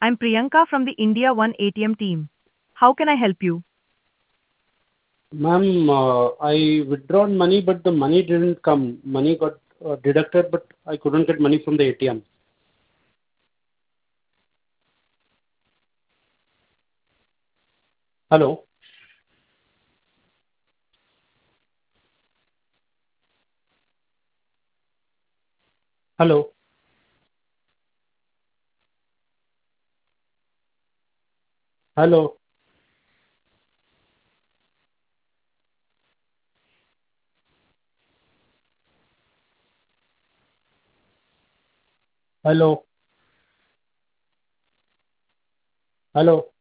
I'm Priyanka from the India One ATM team. How can I help you? Ma'am, I withdrawn money, but the money didn't come. Money got deducted, but I couldn't get money from the ATM. Hello? Hello? Hello? Hello? Hello?